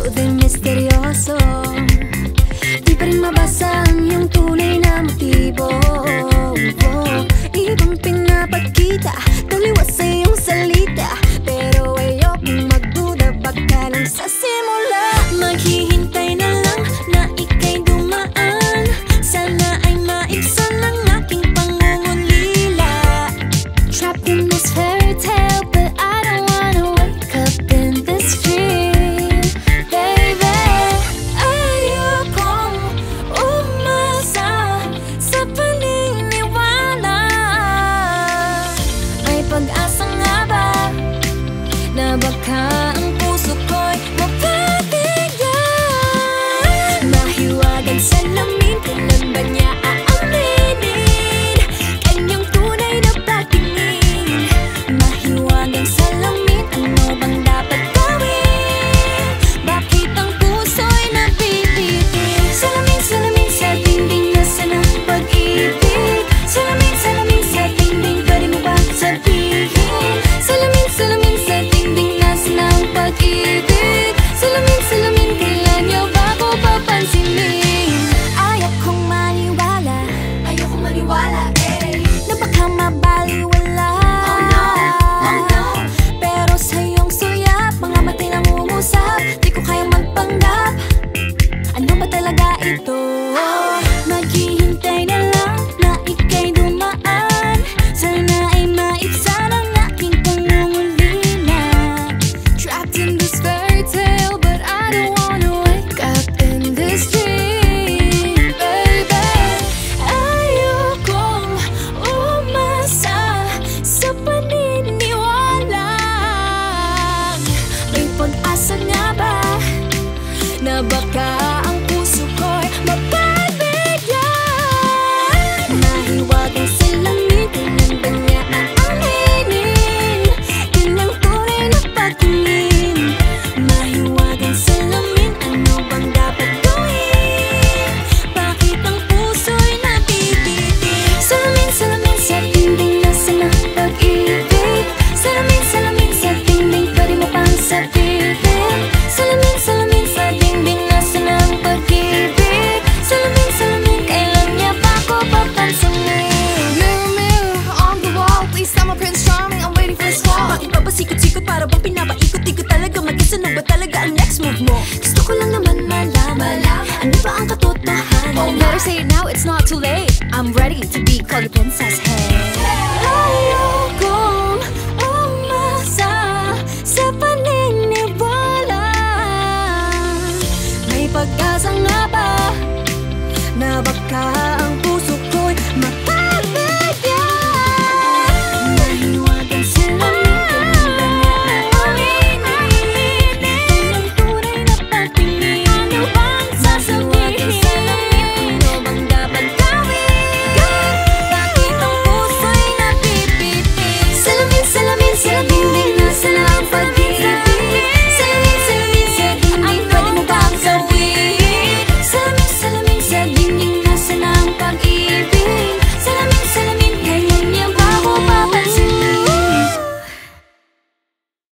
ikaw din misteryoso. Di pa rin mabasa ang iyong tunay na motibo. Ibang pinapakita, taliwas sa iyong salita, pero ayokong magduda, baka lang sa simula. Maghihintay na lang na ika'y dumaan, sana ay maibsan ang aking pangungulila. Trapped in this fairy tale, but I don't wanna wake up in this dream, baby. Ayokong umasa sa paniniwala. May pag-asa nga ba na baka ang puso ko'y mapabigyan? Mahiwagang salamin, kailan ba niya aaminin kanyang tunay na patingin? Mahiwagang salamin, ano bang dapat gawin? Bakit ang puso'y nabibitin? Salamin, salamin sa dingding, nasa ng pag-ibig. Salamin, salamin sa dingding, pwede mo ba sabihin? Salamin, salamin sa dingding, nasa ng pag-ibig. Salamin, salamin, kailan niyo ba ko papansinin? Ayokong maniwala, na baka mabaliwala. Oh no, pero sa iyong suyap, mga matay nangungusap, di ko kayang magpanggap. Ano ba talaga ito? Maghihintay na lang na ika'y dumaan, sana ay maibsan ang aking pangungulila. Trapped in this fairy tale, but I don't wanna wake up in this dream, baby. Ayokong umasa sa paniniwala. May pag-asa nga ba na baka ang puso ko'y mapabigyan? Mahiwagang salamin, kailan ba niya aaminin kanyang tunay na patingin? Mahiwagang salamin, ano bang dapat gawin? Bakit ang puso'y nabibitin? Salamin, salamin sa dingding, nasa ng pag-ibig. Salamin, salamin sa dingding, pwede mo pang sabihin? Salamin, salamin sa dingding, nasa ng pag-ibig. Salamin, salamin, kailan niya ba ko papansinin? Mirror, mirror on the wall, please tell my Prince Charming I'm waiting for this call. Bakit ba sikot-sikot, para bang pinapaikot-ikot talaga? Mag-isa na ba talaga ang next move mo? Gusto ko lang naman malaman, ano ba ang katotohanan? Oh, better say it now, it's not too late. I'm ready to be called a princess, hey.